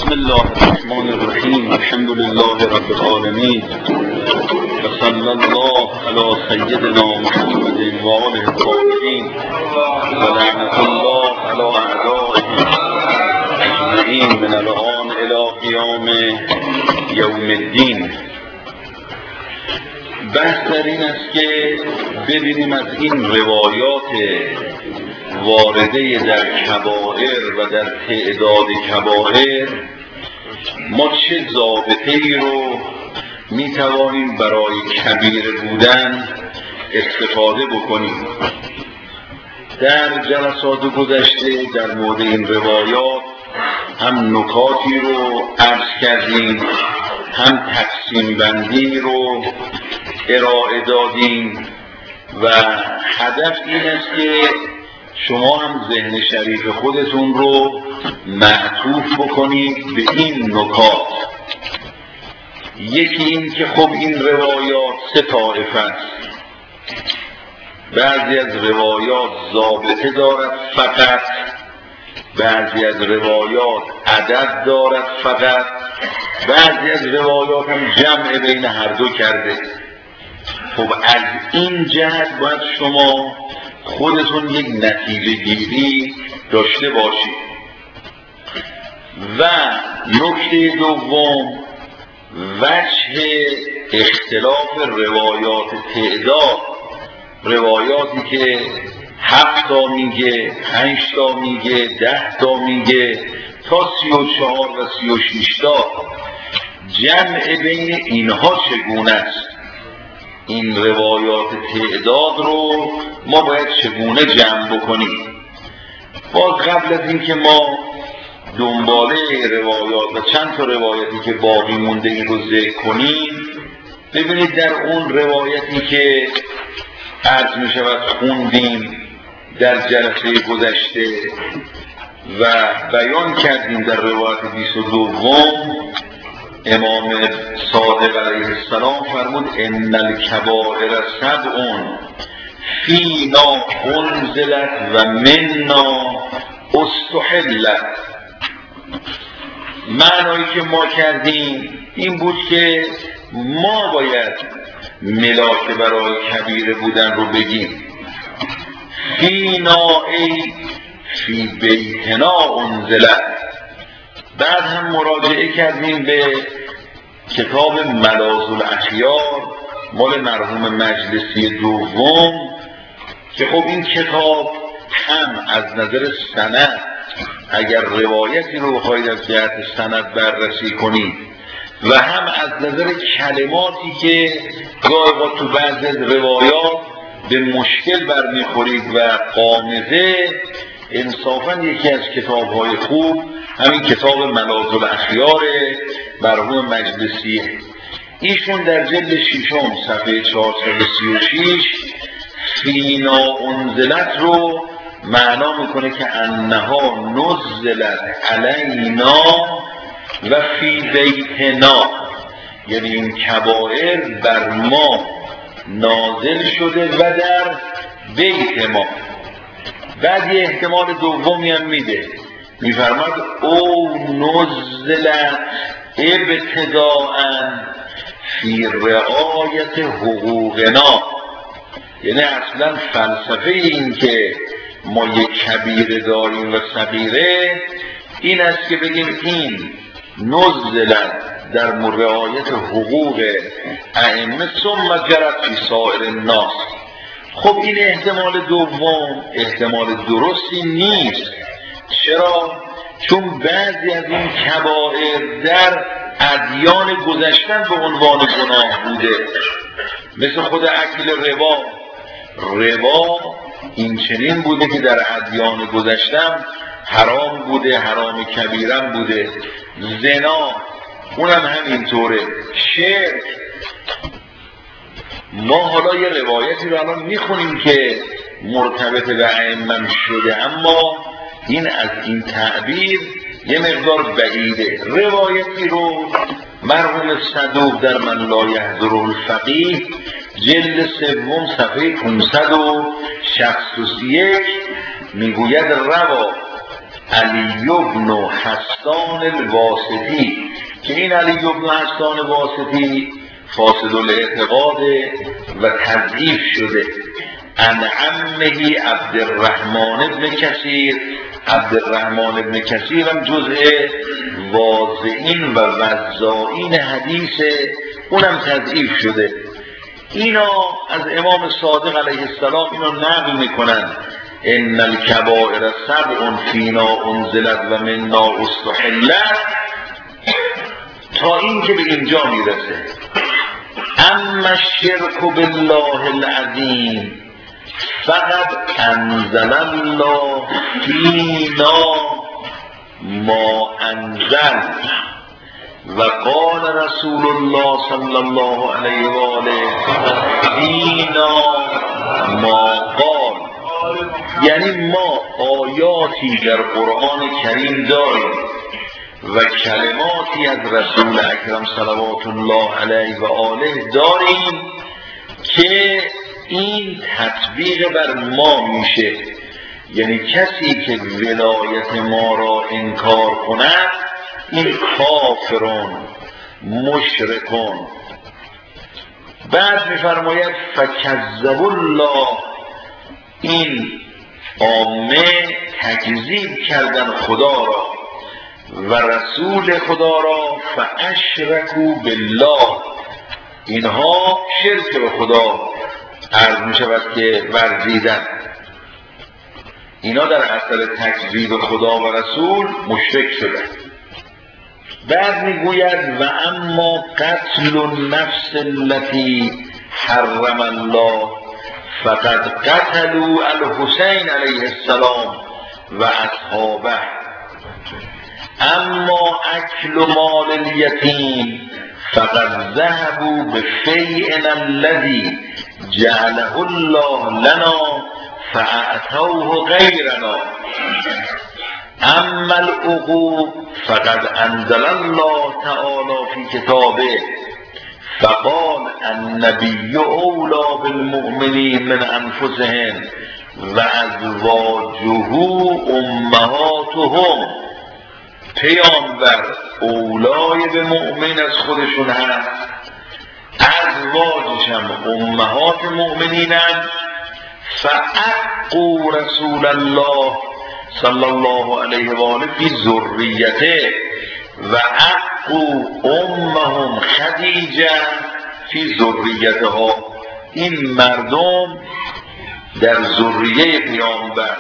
بسم الله الرحمن الرحیم. الحمد لله رب العالمین و صلی الله علی سیدنا محمد و آله الطاهرین و لعنت الله علی اعدائهم اجمعین من الآن الی قیام یوم الدین. بحث در این است که ببینیم از این روایات وارده در کبائر و در تعداد کبائر ما چه ضابطه‌ای رو میتوانیم برای کبیره بودن استفاده بکنیم. در جلسات گذشته در مورد این روایات هم نکاتی رو عرض کردیم، هم تقسیم بندی رو ارائه دادیم و هدف این است که شما هم ذهن شریف خودتون رو معطوف بکنید به این نکات. یکی این که خب این روایات سه طایفه است. بعضی از روایات ضابطه دارد فقط، بعضی از روایات عدد دارد فقط، بعضی از روایات هم جمع بین هر دو کرده. خب از این جهت باید شما خودتون یک نتیجه گیری داشته باشید. و نکته دوم، وجه اختلاف روایات تعداد، روایاتی که 7 تا میگه، 5 تا میگه، 10 تا میگه تا 34 و 36 تا، جمع بین اینها چگونه است؟ این روایات تعداد رو ما باید چگونه جمع بکنیم؟ باز قبل از این که ما دنباله روایات و چند تا روایتی که باقی مونده این رو ذکر کنیم، ببینید در اون روایتی که عرض می شود خوندیم در جلسه گذشته و بیان کردیم، در روایت 22 امام صادق علیه السلام فرمود ان الکبائر سبع فینا انزلت و منا استحلت. معنایی که ما کردیم این بود که ما باید ملاک برای کبیره بودن رو بگیم. فینا ای فی بیتنا انزلت. بعد هم مراجعه کردیم به کتاب ملاذ الاخیار مال مرحوم مجلسی دوم که خب این کتاب هم از نظر سند، اگر روایتی رو بخواید از جهت سند بررسی کنید، و هم از نظر کلماتی که گاهی تو بعضی از روایات به مشکل برمیخورید و قامزه، انصافاً یکی از کتاب‌های خوب همین کتاب ملاذ الاخیار مرحوم مجلسیه. ایشون در جلد 6 صفحه 436 فینا انزلت رو معنا میکنه که انها نزلت علینا و فی بیتنا، یعنی این کبائر بر ما نازل شده و در بیت ما. بعد یه احتمال دومی هم میده، میفرماد او نزلت ابتداءً فی رعایت حقوقنا. یعنی اصلا فلسفه این که ما یک کبیره داریم و صغیره این است که بگیم این نزلت در رعایت حقوق ائمه ثم جرت فی سایر الناس. خب این احتمال دوم احتمال درستی نیست. چرا؟ چون بعضی از این کبائر در ادیان گذشتن به عنوان گناه بوده، مثل خود اکل ربا. ربا این چنین بوده که در ادیان گذشتن حرام بوده، حرام کبیرم بوده. زنا اونم همینطوره. شرک، ما حالا یه روایتی رو الان میخونیم که مرتبط به ائمه شده، اما این از این تعبیر یه مقدار بعیده. روایتی رو مرحوم صدوق در من لا یحضره الفقیه جلد 3 صفحه 561 میگوید روا علی بن حسان الواسطی که این علی بن حسان واسطی فاسد الاعتقاد و تضعیف شده. عن عمه عبدالرحمن بن کثیر، عبدالرحمن بن کثیر هم جزء واضعین و وضاعین حدیث، اونم تضعیف شده. اینا از امام صادق علیه السلام اینا نقل میکنن ان الکبائر سبع فینا انزلت و منا استحلت، تا این که به اینجا میرسه اما الشرک بالله العظیم فقد انزل الله فینا ما انزل و قال رسول الله صلی الله علیه و آله فینا ما قال. یعنی ما آیاتی در قرآن کریم داریم و کلماتی از رسول اکرم صلوات الله علیه و آله داریم که این تطبیق بر ما میشه. یعنی کسی که ولایت ما را انکار کند این کافرون مشرکون. بعد میفرماید فکذب الله، این عامه تکذیب کردن خدا را و رسول خدا را، فاشرکوا بالله، اینها شرک به خدا عرض می شود که ورزیدن. اینا در اثر تکذیب خدا و رسول مشرک شدن. بعد میگوید و اما قتل النفس التي حرم الله فقد قتلوا الحسین علیه السلام و اصحابه. اما اکل مال الیتیم فقد ذهبوا بفیئنا الذی جعله الله لنا فاعطوه غیرنا. اما العقوق فقد انزل الله تعالی فی کتابه فقال النبی اولی بالمؤمنین من انفسهم و ازواجه امهاتهم. پیامبر اولای به مؤمن از خودشون هست، ازواجش هم امهات مؤمنینند. فعقوا رسول الله صلی الله علیه و آله فی ذریته و عقوا امهم خدیجه فی ذریتها. این مردم در ذریه پیامبر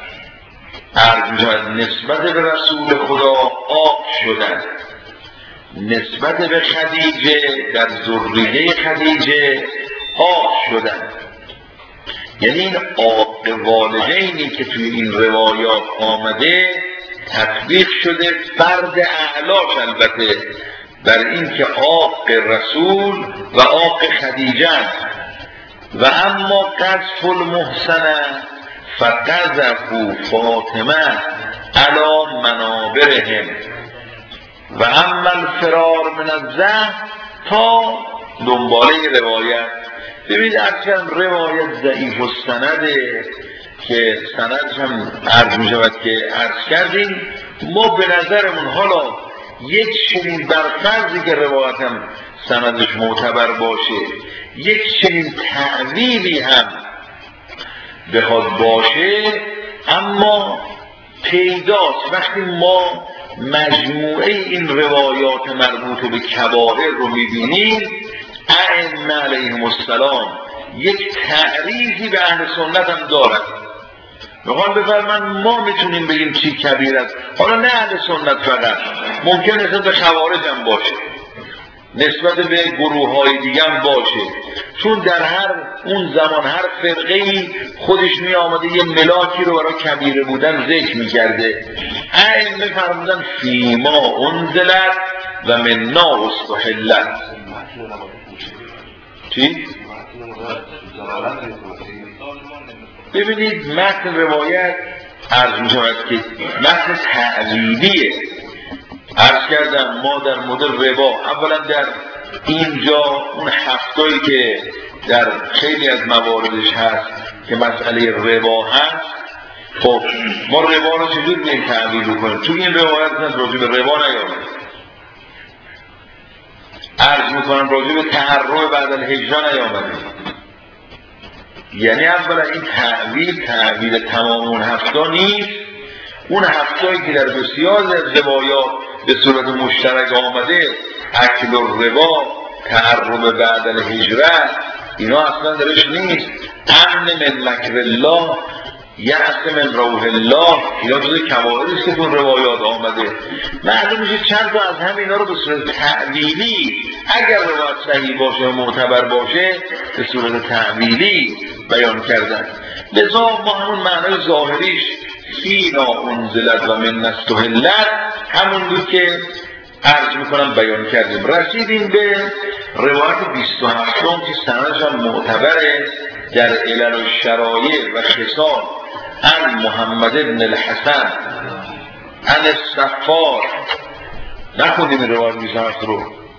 نسبت به رسول خدا آق شدند، نسبت به خدیجه در ذریه خدیجه آق شدند. یعنی این آق والدینی که توی این روایات آمده تطبیق شده فرد اعلاش البته بر این که آق رسول و آق خدیجه است. و اما قذف المحسنه فقذفوا فاطمه علی منابرهم و اما الفرار من الزهر تا دنباله روایت. ببینید اصلا روایت ضعیف و سنده که سندش هم عرض می شود که عرض کردیم. ما به نظرمون حالا یک چنین برفرضی که روایت هم سندش معتبر باشه، یک چنین تعویلی هم بخواد باشه، اما پیداست وقتی ما مجموعه این روایات مربوط به کبائر رو میبینیم ائمه علیهم السلام یک تعریفی به اهل سنت هم دارن. میخوان بفرمایند ما میتونیم بگیم چی کبیر است. حالا نه اهل سنت فقط، ممکن نسبت به خوارج هم باشه، نسبت به گروه های دیگه هم باشه، چون در هر اون زمان هر فرقه‌ای خودش می آمده یه ملاکی رو برای کبیره بودن ذکر میکرده. ائمه فرمودن فیما انزلت و منا استحلت. چی؟ ببینید متن روایت عرض می شود که متن تعلیلیه. عرض کردم ما در مورد ربا اولا در اینجا اون هفتایی که در خیلی از مواردش هست که مسئله ربا هست، خب ما ربا رو چجور می‌تونیم تعبیر کنیم؟ تو این روایت راجع به ربا نیامده. عرض میکنم راجع به تحرم بعد الهجرة نیامده. یعنی اولا این تعبیر تمام اون هفته نیست. اون هفته‌ای که در بسیار از روایات به صورت مشترک آمده، اکل الربا، تحرم بعد الهجرة، اینا اصلا درش نیست. امن من مکر الله، یأس من روح الله، اینا جز کبائری است که اون روایات آمده. معلوم میشه چند تا از همینا رو به صورت تعویلی، اگر روایت صحیح باشه و معتبر باشه، به صورت تعویلی بیان کردن. لذا ما همون معنای ظاهریش فینا انزلت و من استحلت همون بود که عرض میکنم بیان کردیم. رسیدیم به روایت 27 که سندش هم معتبره در علل و شرایع و خصال عن محمد بن الحسن عن الصفار. نخوندیم این روایت 27 رو.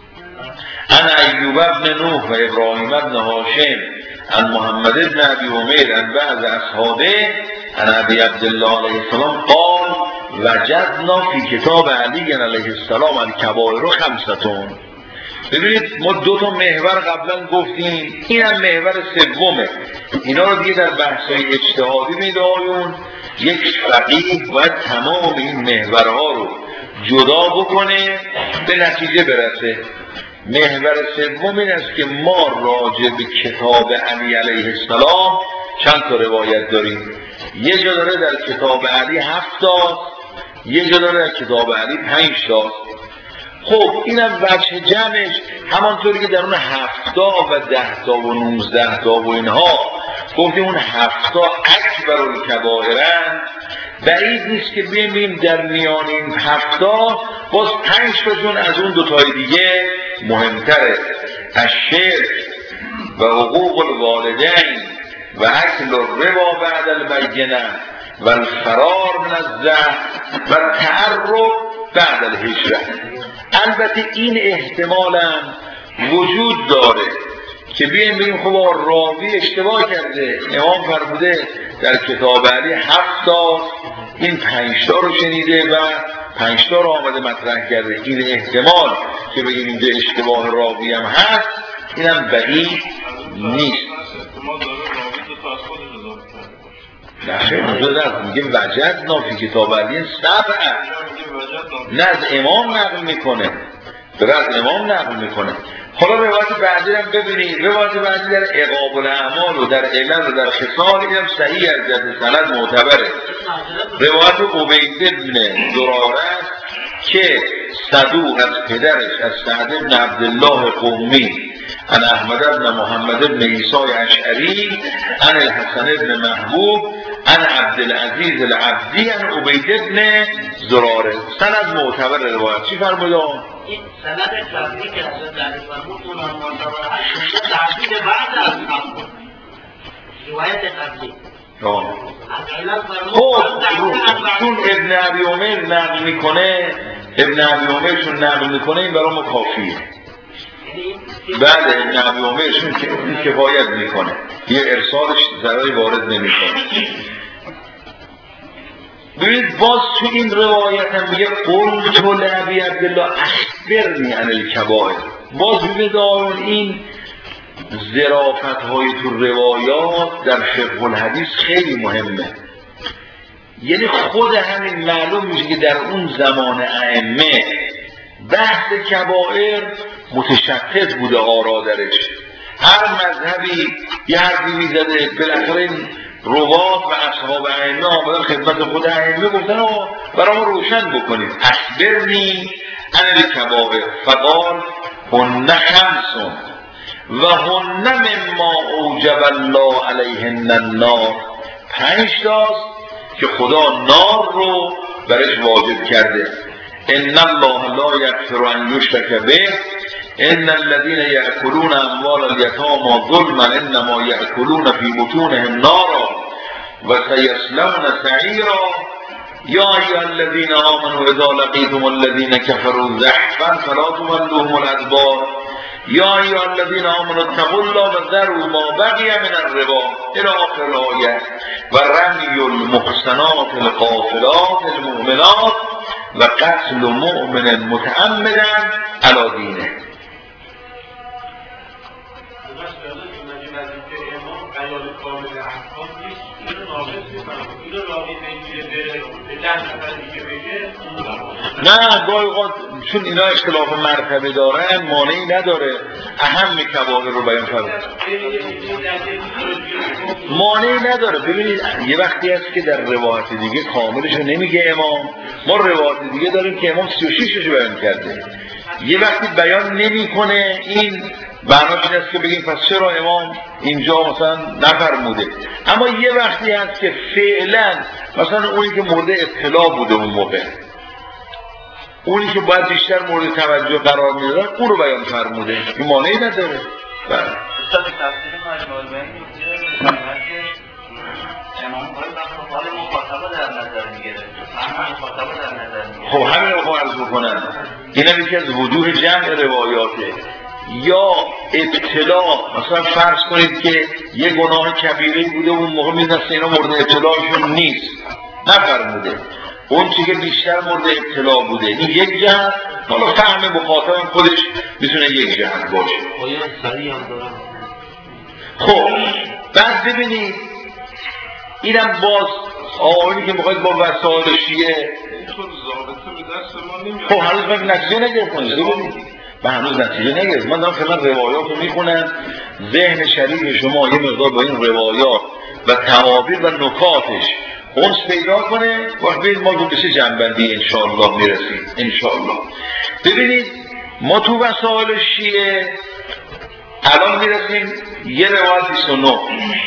عن ایوب بن نوح و ابراهیم بن هاشم عن محمد بن ابی عمیر عن بعض اصحابه عن ابی عبدالله علیه السلام قال وجدنا فی کتاب علی علیه السلام الکبائر خمستون. ببینید ما دو تا محور قبلا گفتیم، این هم محور سومه. اینا رو دیگه در بحث‌های اجتهادی می‌داریم. یک فقیه باید تمام این محورها رو جدا بکنه به نتیجه برسه. محور سوم این است که ما راجع به کتاب علی علیه السلام چند تا روایت داریم. یه جا داره در کتاب علی 7 تا، یه جا داره در کتاب علی 5 تا. خب اینم وجه جمعش همانطوری که در اون 7 تا و 10 تا و 19 تا و اینها گفتیم اون 7 تا اکبر الکبائرن، بعید نیست که ببینیم در میان این 7 تا باز 5 تاشون از اون 2 تای دیگه مهمتره. الشرک و حقوق الوالدین و اکل الربا بعد البینه و الفرار من الزهر و تعرف بعد الهجرة. البته این احتمال هم وجود داره که بگیم خب راوی اشتباه کرده، امام فرموده در کتاب علی 7 تا، این 5 تا رو شنیده و 5 تا رو آمده مطرح کرده. این احتمال که بگیم اینجا اشتباه راوی هم هست، این هم بعید نیست. نخیر اونجا میگه وجدنا فی کتاب علی 7. نه از امام نقل میکنه، از امام نقل میکنه. حالا روایت بعدی هم ببینید. روایت بعدی در عقاب الاعمال و در علل و در خصال اینم صحیح از جهت سند معتبره. روایت عبید بن زراره که صدوق از پدرش از سعد بن عبدالله قمی عن احمد بن محمد بن عیسی اشعری عن الحسن بن محبوب عن عبدالعزیز العبدی عن عبید بن زراره. سند معتبر روایت. چی فرموده؟ این سند قبلی که حضرت علی فرمود اون معتبر هست، تعبیر بعد از نقل روایت قبلی. چون ابن ابی عمر نقل میکنه، ابن ابی عمر چون نقل میکنه این برای ما کافیه. بعد ابن ابی عمر چون که این کفایت میکنه، یه ارسالش ضرری وارد نمیکنه. ببینید باز تو این روایت هم میگه قلت لابی عبدالله اخبرنی عن الکبائر. باز ببینید این ظرافت های تو روایات در فقه الحدیث خیلی مهمه. یعنی خود همین معلوم میشه که در اون زمان ائمه بحث کبائر متشتت بوده آرا درش. هر مذهبی یه حرفی میزده، بالاخره این روات و اصحاب ائمه آمدن خدمت خود ائمه گفتن آقا برای ما روشن بکنید. اخبرنی عن الکبائر فقال هن خمس و هن مما اوجب الله علیهن النار. 5 تاست که خدا نار رو برش واجب کرده. ان الله لا یغفر ان یشرک به ان الذين يأكلون اموال اليتامى ظلما انما يأكلون في بطونهم نارا وسيصلون سعيرا یا ایها الذين آمنوا اذا لقيتم الذين كفروا زحفا فلا تولوهم الادبار یا ایها الذين آمنوا اتقوا الله وذروا ما بقي من الربا الى آخر الآیه. و رمی المحصنات الغافلات المؤمنات و قتل مؤمن متعمدا علی دینه. نه گاهی اوقات چون اینا اختلاف مرتبه دارن مانعی نداره اهم کبائر رو بیان کرد، مانعی نداره. ببینید یه وقتی هست که در روایت دیگه کاملش رو نمیگه امام، ما روایت دیگه داریم که امام 36 رو بیان کرده، یه وقتی بیان نمیکنه این معناش این است که بگیم پس چرا امام اینجا مثلا نفرموده. اما یه وقتی هست که فعلا مثلا اونی که مورد اطلاع بوده اون موقع، اونی که باید بیشتر مورد توجه قرار میدادن اون رو بیان فرموده، این مانعی نداره. بله خب همین رو عرض بکنن، این هم یکی از وجوه جمع روایاته. یا ابتلا، مثلا فرض کنید که یه گناه کبیره بوده اون موقع میدونست اینا مورد اطلاعشون نیست نفرموده، اون چی که بیشتر مورد اطلاع بوده این یک جهت، حالا فهم مخاطب خودش میتونه یک جهت باشه. خب بعد ببینید اینم باز آقایی که میخواید با وسائل شیعه خب هنوز من نتیجه نگرفتم، ببینید من هنوز نتیجه نگرفتم، من دارم خیلی روایات رو میخونم، ذهن شریف شما یه مقدار با این روایات و تعابیر و نکاتش اونس پیدا کنه وقت ببینید ما رو بشه جنبندی انشاءالله میرسیم انشاءالله. ببینید ما تو وسائل شیعه الان میرسیم یه روایت 29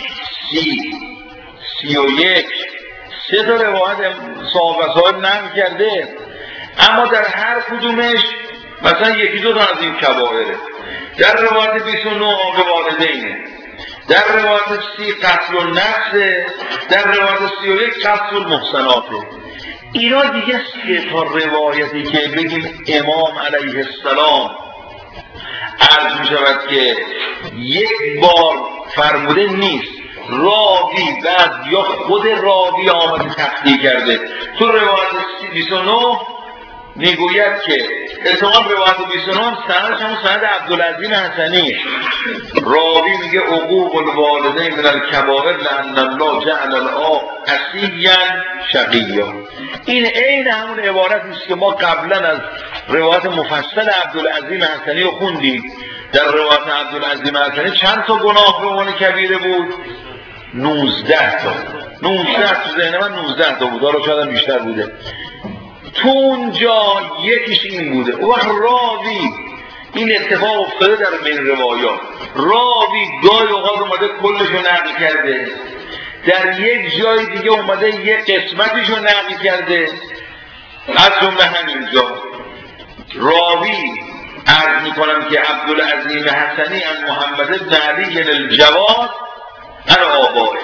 31 سه تا روایت صاحب وسائل نقل کرده، اما در هر کدومش مثلا یکی دو تا از این کبائره. در روایت 29 عاق والدینه، در روایت 30 قتل النفس، در روایت 31 قتل المحصناته. اینا دیگه سه تا روایتی که بگیم امام علیه السلام عرض می شود که یک بار فرموده نیست، راوی بعد یا خود راوی آمده تحقیق کرده. تو روایت 29 میگوید که احتمال روایت 29 سندش همون سند عبدالعظیم حسنی، راوی میگه عقوق الوالدین من الکبائر لأن الله جعل الآب حسیا شقیا. این عین همون عبارت است که ما قبلا از روایت مفصل عبدالعظیم حسنی رو خوندیم. در روایت عبدالعظیم حسنی چند تا گناه به عنوان کبیره بود؟ 19 تا. 19 تو ذهن من 19 تا بود، حالا شاید بیشتر بوده. تو اونجا یکیش این بوده. و راوی این اتفاق افتاده در بین روایات، راوی گاهی اوقات اومده کلشو نقل کرده، در یک جای دیگه اومده یک قسمتیشو نقل کرده. از جمله همینجا راوی عرض میکنم که عبدالعظیم حسنی عن محمد بن علی الجواد عن آبائه.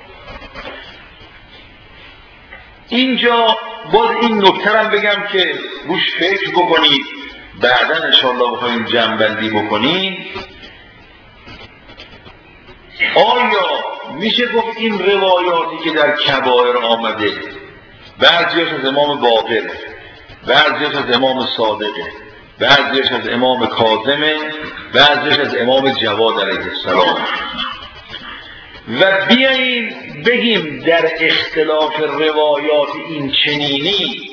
اینجا باز این نکته هم بگم که روش فکر بکنید، بعدا انشاءالله بخوایم جمع‌بندی بکنیم. آیا میشه گفت این روایاتی که در کبائر آمده بعضیش از امام باقر، بعضیش از امام صادقه، بعضیش از امام کاظمه، بعضیش از امام جواد علیه السلام، و بیاییم بگیم در اختلاف روایات این چنینی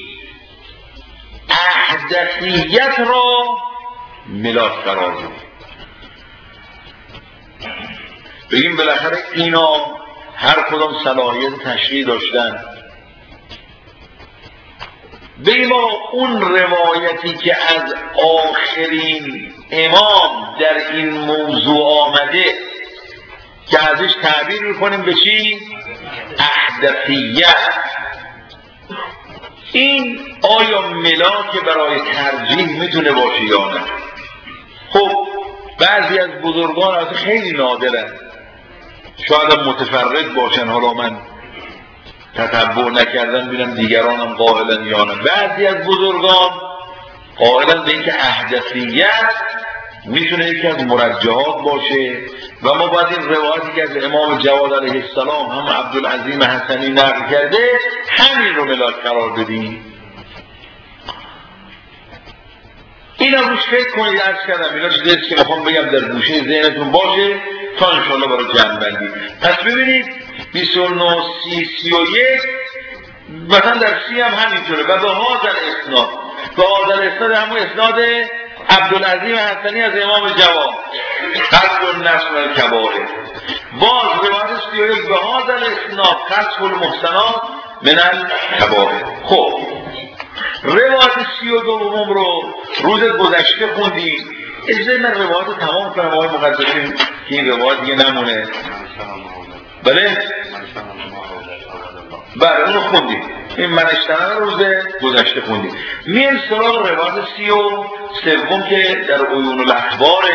احدثیت را ملاک قرار بدیم، بگیم بالاخره اینا هر کدام صلاحیت تشریع داشتن. بگیم اون روایتی که از آخرین امام در این موضوع آمده که ازش تعبیر میکنیم به چی؟ احدثیت. این آیا ملاک برای ترجیح میتونه باشه یا نه؟ خب بعضی از بزرگان از خیلی نادرن، شاید متفرد باشن، حالا من تتبع نکردن ببینم دیگرانم قائلن یا نه. بعضی از بزرگان قائلن به اینکه احدثیت میتونه یکی از مرجحات باشه و ما باید این روایتی که از امام جواد علیه السلام هم عبدالعظیم حسنی نقل کرده همین رو ملاک قرار بدیم. اینا روش فکر کنید. عرض کردم اینا چیزیست که میخوام بگم در گوشه ذهنتون باشه تا انشاءالله برای جمع بندی. پس ببینید 29 30 31 مثلا در سی هم همینطوره و به هذا الاسناد، به هذا الاسناد همون اسناد عبدالعظیم حسنی از امام جواد قصد النفس و الکبائر. باز روایت 31 به هذا الاسناد قصد المحسنات من الکبائر. خب روایت 32 رو روز گذشته خوندیم. اجازه من روایت رو تمام کنم آقای مقدسی که این روایت دیگه نمونه. بله؟ بله اونو خوندیم. این منشتنه روز گذشته خوندیم. میان سراغ روایت 33 که در عیون الاخبار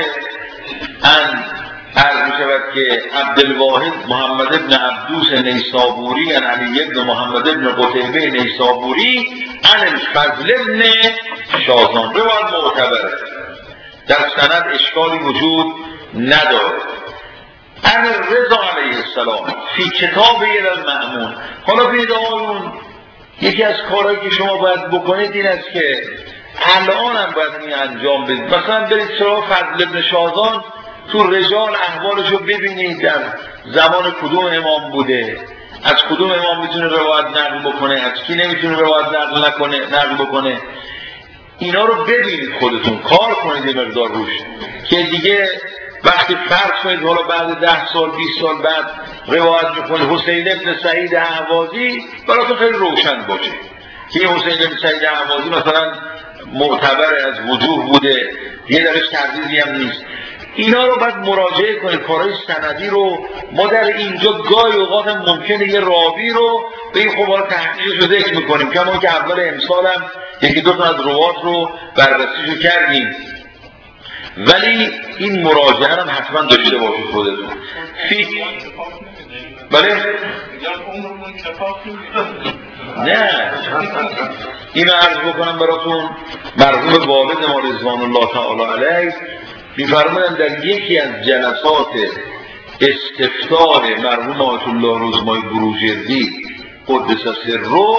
عرض می شود که عبدالواحد محمد ابن عبدوس نیسابوری عن علی ابن محمد ابن قتیبه نیسابوری عن الفضل ابن شازان. روایت معتبره، در سند اشکالی وجود نداره. عن رضا علیه السلام فی کتاب المأمون. حالا بید آقایون یکی از کارهایی که شما باید بکنید این است که الان هم باید این انجام بدید. مثلا برید سراغ فضل ابن شازان، تو رجال احوالشو ببینید، در زمان کدوم امام بوده، از کدوم امام میتونه روایت نقل بکنه، از کی نمیتونه روایت نقل بکنه. اینا رو ببینید، خودتون کار کنید یه مقدار روش که دیگه وقتی فرض کنید حالا بعد 10 سال 20 سال بعد روایت میکنه حسین ابن سعید اهوازی، براتون خیلی روشن باشه که این حسین ابن سعید اهوازی مثلا معتبر از وجوه بوده، یه درش تردیدی هم نیست. اینا رو باید مراجعه کنید. کارهای سندی رو ما در اینجا گاهی اوقات هم ممکنه یه راوی رو به این خوبا تحقیقش رو ذکر میکنیم، کما که اول امسال هم یکی دو تا از روات رو بررسیشو کردیم، ولی این مراجعه هم حتما داشته باشید خودتون. بله؟ نه اینو عرض بکنم براتون. مرحوم والد ما رضوان الله تعالی علیه می‌فرمایند در یکی از جلسات استفتاء مرحوم آیت الله رزمای بروجردی قدس سره،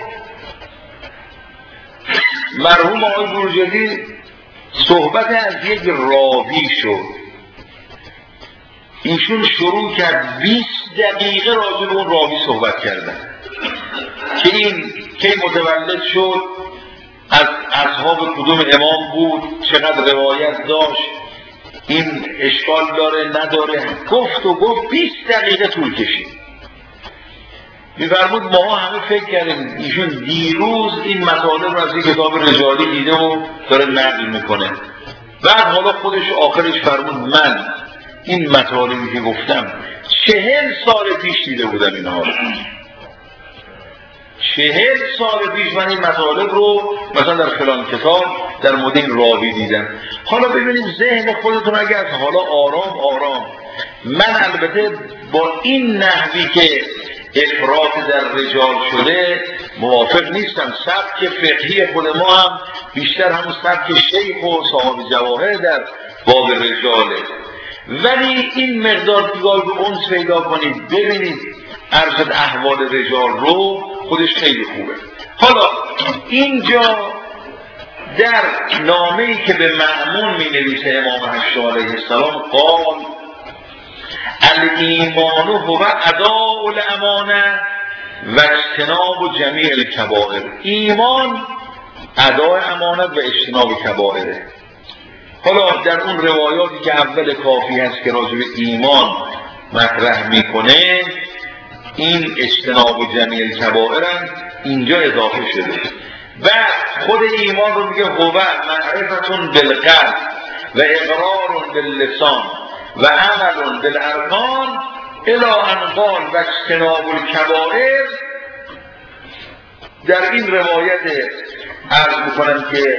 مرحوم آقای بروجردی صحبت از یک راوی شد، ایشون شروع کرد 20 دقیقه راجع به اون راوی صحبت کردن که این کی متولد شد، از اصحاب کدوم امام بود، چقدر روایت داشت، این اشکال داره نداره، گفت 20 دقیقه طول کشید. می‌فرمود ما همه فکر کردیم ایشون دیروز این مطالب رو از این کتاب رجالی دیده و داره نقل میکنه. بعد حالا خودش آخرش فرمود من این مطالبی که گفتم 40 سال پیش دیده بودم اینها رو. 40 سال پیش من این مطالب رو مثلا در فلان کتاب در مورد این راوی دیدم. حالا ببینید ذهن خودتون اگر حالا آرام من البته با این نحوی که افراط در رجال شده موافق نیستم. سبک فقهی خود ما هم بیشتر همون سبک شیخ و صاحب جواهر در باب رجاله، ولی این مقدار دیگاه رو انس پیدا کنید، ببینید عرض احوال رجال رو، خودش خیلی خوبه. حالا اینجا در نامه‌ای که به مأمون می نویسه امام هشام علیه السلام قال الایمان هو اداء الامانه و اجتناب جمیع الکبائر. ایمان اداء امانت و اجتناب کبائره. حالا در اون روایاتی که اول کافی هست که راجع به ایمان مطرح میکنه این اجتناب جمیع الکبائر اینجا اضافه شده و خود ایمان رو میگه هو معرفتون بالقلب و اقرار باللسان و عمل بالارکان الی ان قال و اجتناب الکبائر. در این روایت عرض میکنم که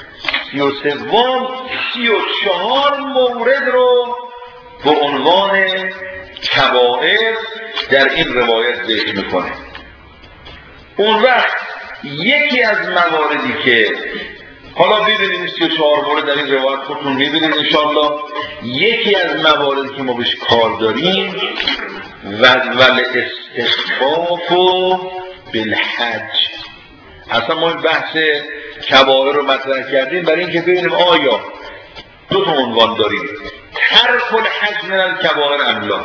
34 مورد رو به عنوان کبائر در این روایت ذکر میکنه. اون وقت یکی از مواردی که حالا ببینید 34 مورد در این روایت خودتون میبینید انشاءالله. یکی از مواردی که ما بهش کار داریم ول استخفاف بالحج. اصلا ما این بحث کبائر رو مطرح کردیم برای اینکه ببینیم آیا دو تا عنوان داریم، ترک الحج من الکبائر ام لا.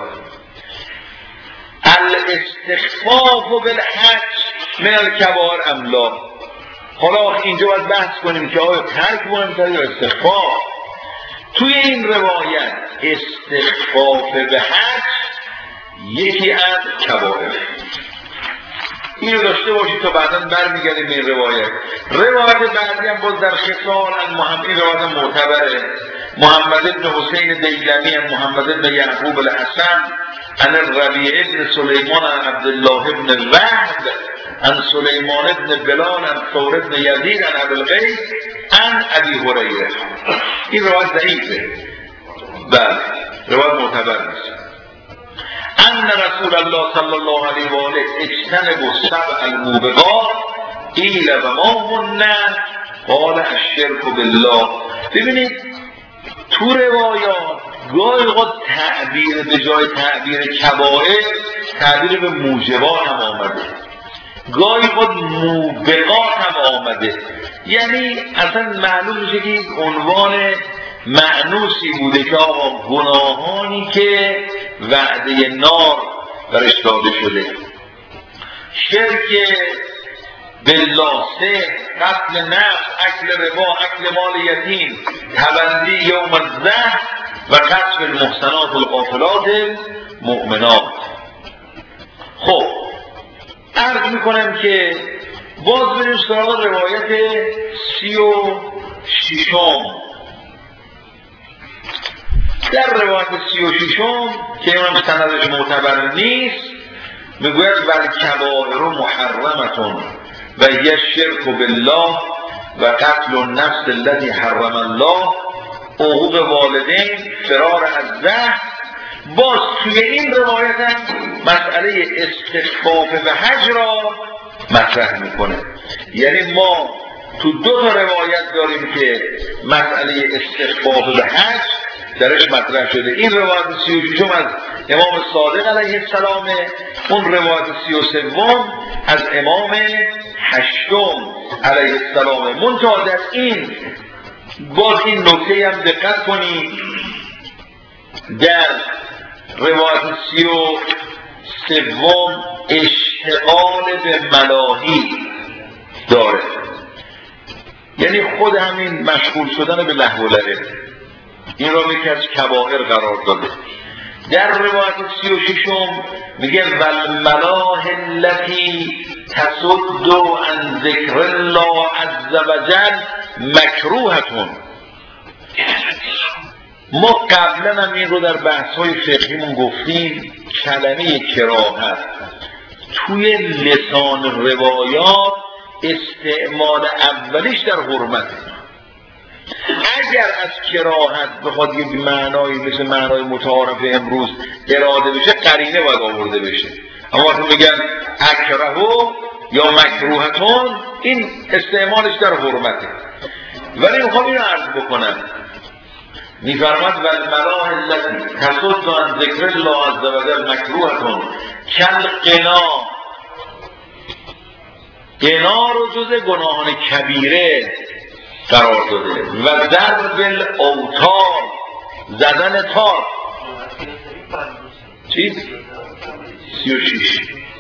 الاستخفاف بالحج من الکبائر ام لا. حالا اینجا باید بحث کنیم که آیا ترک مهمتره یا استخفاف. توی این روایت استخفاف به حج یکی از کبائر. اینو داشته باشید تا بعدا برمیگردیم به این روایت. روایت بعدی هم باز در خصال این روایت معتبره. محمد بن حسین دیلمی عن محمد بن یعقوب الحسن عن الربیع بن سلیمان عن عبدالله بن وهب عن سلیمان بن بلال عن ثور بن یزید عن ابی القیس عن ابی هریره. این روایت ضعیفه، بله روایت معتبر نیست. ان رسول الله صلی الله علیه و آله اجتنبوا السبع الموبقات قیل و ما هن قال الشرک بالله. ببینید تو روایات گاهی اوقات تعبیر به جای تعبیر کبائر تعبیر به موجبات هم آمده، گاهی اوقات موبقات هم آمده. یعنی اصلا معلوم میشه که این عنوان معنوسی بوده که آقا گناهانی که وعده نار برش داده شده، شرک بالله، قتل نفس، اکل ربا، اکل مال یتیم، تبندی یوم الزحف و قتل المحسنات الغافلات المؤمنات. خب عرض میکنم که باز بریم سراغ روایت 36. در روایت 36 که اونم سندش معتبر نیست میگوید ول کبائر محرمتون و هی الشرک بالله و قتل النفس الذی حرم الله، عقوق والدین، فرار از زحف. باز توی این روایت هم مسئله استخفاف به حج را مطرح میکنه. یعنی ما تو دو تا روایت داریم که مسئله استخفاف به حج درش مطرح شده. این روایت 36 از امام صادق علیه السلام، اون روایت 33 از امام هشتم علیه السلام. منتها در این باز این نکته هم دقت کنید، در روایت 33 اشتغال به ملاهی داره، یعنی خود همین مشغول شدن به لهو و لعب این را یکی از کبائر قرار داده. در روایت 36 میگه والملاهی التي تصد عن ذکر الله عز وجل مکروهتون. ما قبلا هم این رو در بحث‌های فقهیمون گفتیم، کلمه کراهت توی لسان روایات استعمال اولیش در حرمته. اگر از کراهت بخواد یه معنایی مثل معنای متعارف امروز اراده بشه قرینه باید آورده بشه. اما وقتی میگن اکرهو یا مکروهتون این استعمالش در حرمته. ولی میخوام اینو عرض بکنم، میفرماد والملاهی التي تصد عن ذکر الله عز وجل مکروهتون کالغنا. غنا رو جز گناهان کبیره قرار داده و ضرب الاوتار، زدن تار. چیز 36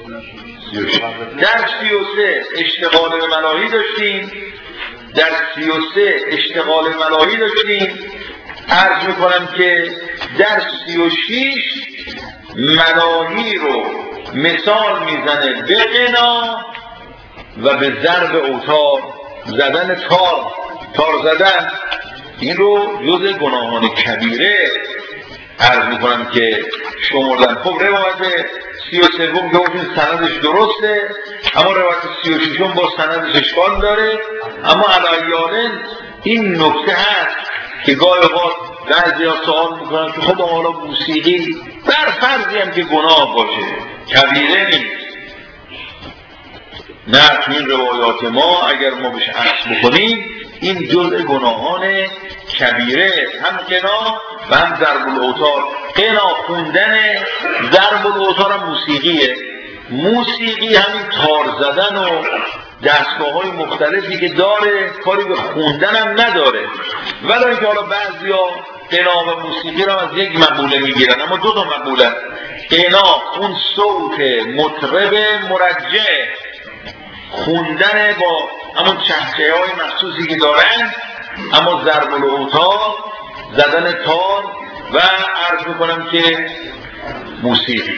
در 33 اشتغال به ملاهی داشتیم، در 33 اشتغال به ملاهی داشتیم. عرض میکنم که در 36 ملاهی رو مثال میزنه به غنا و به ضرب اوتار، زدن تار زدن. این رو جز گناهان کبیره عرض میکنم که شمردن. خب روایت 33 که این سندش درسته، اما روایت 36 با سندش اشکال داره. اما علایالن این نکته هست که گاهی اوقات بعضی ها سوال میکنن که خب حالا موسیقی بر فرضی هم که گناه باشه کبیره نیست. نه، تو این روایات ما اگر ما بهش عکس بکنیم این جزء گناهان کبیره، هم قنا و هم ضرب الاوتار. قنا خوندن، ضرب الاوتار هم موسیقیه. موسیقی همین تار زدن و دستگاه‌های مختلفی که داره، کاری به خوندن هم نداره. ولی اینکه حالا بعضیا قنا و موسیقی را از یک مقوله میگیرن، اما دو تا مقوله. قنا اون صوت مطرب مرجع، خوندن با همون چهچه‌های مخصوصی که دارن، اما ضرب الاوتار، زدن تار و عرض میکنم که موسیقی.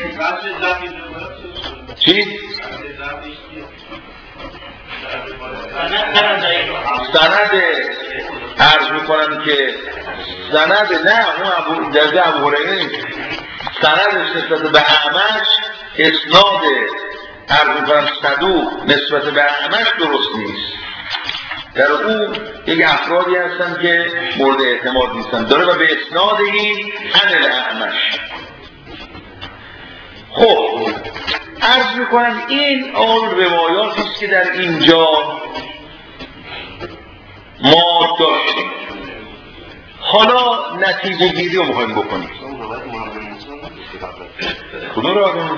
چی؟ سند عرض میکنم که سند نه، اون درجه ابو هریره نیست. سندش نسبت به اعمش، اسناد عرض میکنم صدوق نسبت به اعمش درست نیست. در اون یک افرادی هستن که مورد اعتماد نیستن، داره و به اسناد این عن الاعمش. خب عرض میکنم این آن روایاتی است که در اینجا ما داشتیم. حالا نتیجه گیری رو میخوایم بکنیم. کدوم رو آدم؟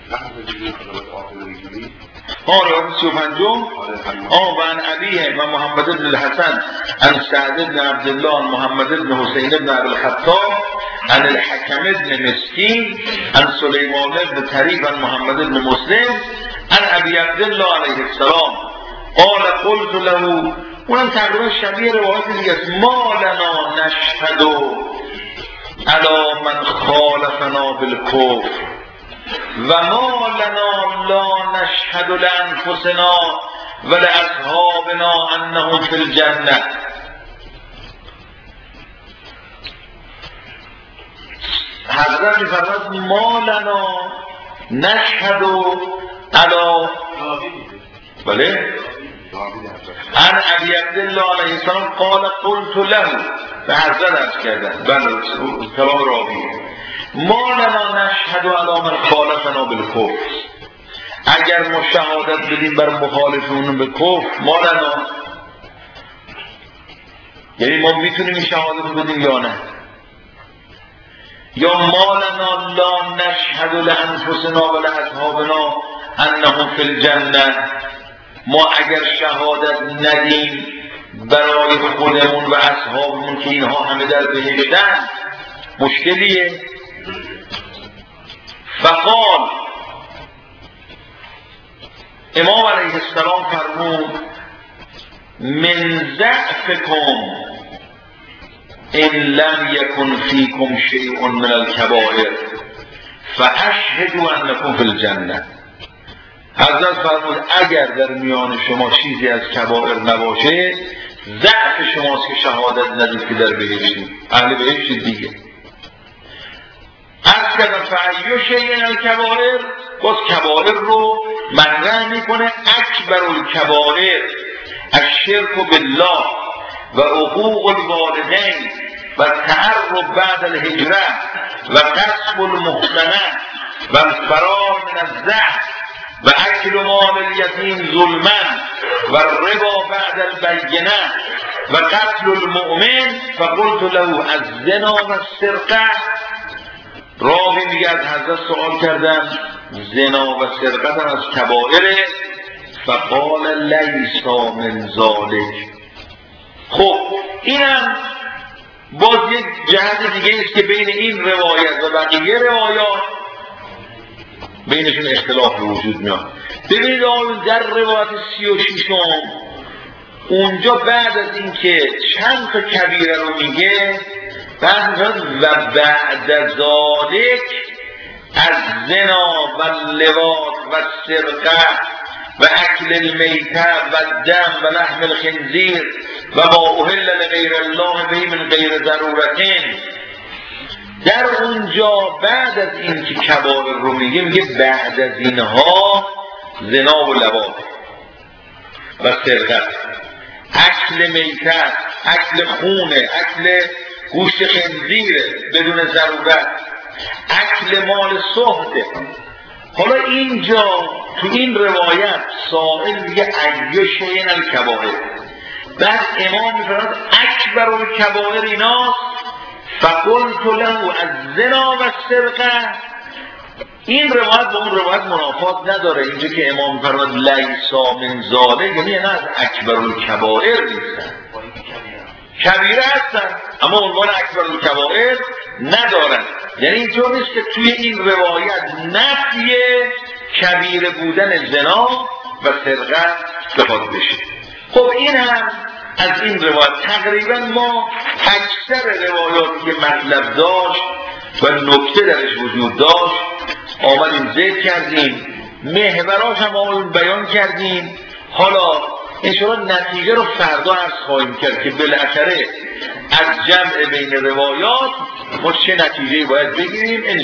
روایت 35 و عن ابیه و محمد بن الحسن عن سعد بن عبدالله عن محمد بن حسین بن ابی الخطاب عن الحكم بن مسكين عن سليمان بن طريف عن محمد بن مسلم عن ابي عبد الله عليه السلام قال قلت له، اونم تقریبا شبیه روایت دیگه است. ما لنا نشهد علی من خالفنا بالکفر و ما لنا لا نشهد لانفسنا و لاصحابنا انهم فی الجنه. حضرت می‌فرماید ما لنا نشهد علی بله عن ابی عبدالله علیه السلام قال قلت له، به حضرت عرض کردن بله کلام راویه، ما لنا نشهد علی من خالفنا بالکفر، اگر ما شهادت بدیم بر مخالفون به کفر، ما لنا یعنی ما میتونیم این شهادت بدیم یا نه؟ یا ما لنا لا نشهد لانفسنا و لاصحابنا انهم فی الجنه، ما اگر شهادت ندیم برای خودمون و اصحابمون که اینها همه در بهشتن، مشکلیه؟ فقال امام علیه السلام فرمود من ضعفکم ان لم یکن فیکم شیء من الکبائر فاشهدوا انکم فی الجنه. حضرت فرمود اگر در میان شما چیزی از کبائر نباشه، ضعف شماست که شهادت ندید که در بهشتید، اهل بهشتید دیگه. عرض کردم فعیو شیء الکبائر، باز کبائر رو مطرح میکنه. اکبر الکبائر الشرک بالله و عقوق الوالدین و تعرب بعد الهجره و قصب المحسنه و الفرار من الزحف و اکل مال الیتیم ظلما و ربا بعد البینه و قتل المؤمن. فقلت له الزنا و السرقه. راوی میگه از حضرت سوال کردم زنا و سرقت هم از کبائره؟ فقال لیس من ذلک. خب اینم باز یک جهت دیگه است که بین این روایت و بقیه روایات بینشون اختلاف به وجود میاد. ببینید آقایون در روایت 36 اونجا بعد از اینکه چند تا کبیره رو میگه، بعد و بعد ذالک از زنا و لواط و سرقه و اکل المیته و دم و لحم الخنزیر و ما اهل لغیر الله به من غیر ضرورتین، در اونجا بعد از این که کبائر رو میگه بعد از اینها زنا و لواط و سرقت، اکل میته، اکل خونه، اکل گوشت خنزیر بدون ضرورت، اکل مال سهته. حالا اینجا تو این روایت سائل میگه ایو شیء الکبائر، بعد امام میفرماید اکبر الکبائر ایناست فقلت له الزنا و السرقه. این روایت با اون روایت منافات نداره. اینجا که امام میفرماید لیسا من ذالک یعنی نه از اکبر الکبائر نیستن، کبیره هستن اما عنوان اکبر الکبائر ندارن. یعنی اینطور نیست که توی این روایت نفی کبیره بودن زنا و سرقت بخواد بشه. خب این هم از این روایت تقریبا ما اکثر روایاتی که مطلب داشت و نکته درش وجود داشت آمدیم ذکر کردیم، محوراش هم آمدیم بیان کردیم. حالا انشاءالله نتیجه رو فردا عرض خواهیم کرد که بالاخره از جمع بین روایات ما چه نتیجه‌ای باید بگیریم.